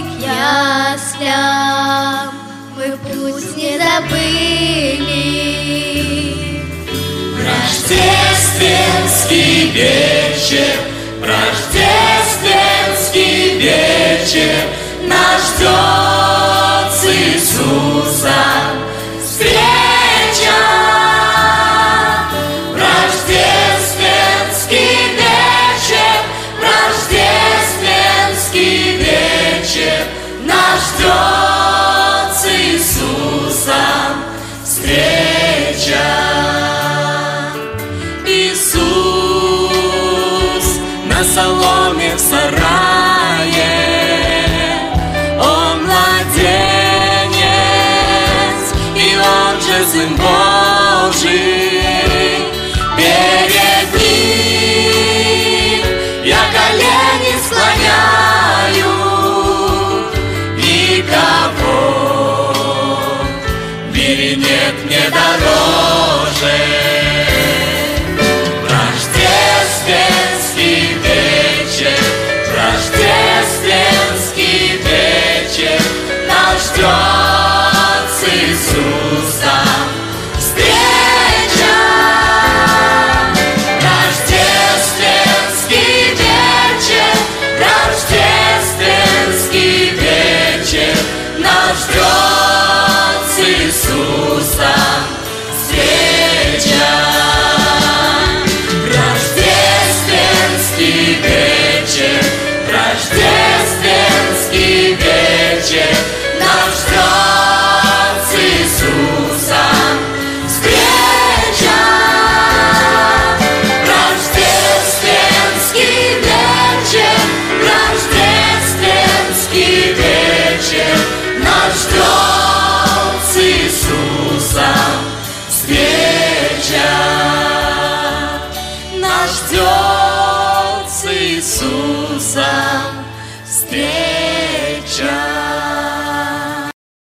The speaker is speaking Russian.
к яслям мы путь не забыли. Рождественский вечер, рождественский вечер, нас ждет с Иисусом встреча. Рождественский вечер, рождественский вечер, нас ждет с Иисусом встреча. Иисус на соломе в сарае, Он младенец, и Он же Сын Божий. Перед Ним я колени склоняю, никого в мире нет мне дороже. Рождественский вечер, рождественский вечер, нас ждет с Иисусом встреча. Рождественский вечер, рождественский вечер, нас ждет с Иисусом встреча. Рождественский вечер, рождественский вечер, нас ждет с Иисусом встреча. Рождественский вечер, рождественский вечер, нас ждет с Иисусом встреча. Нас ждет с Иисусом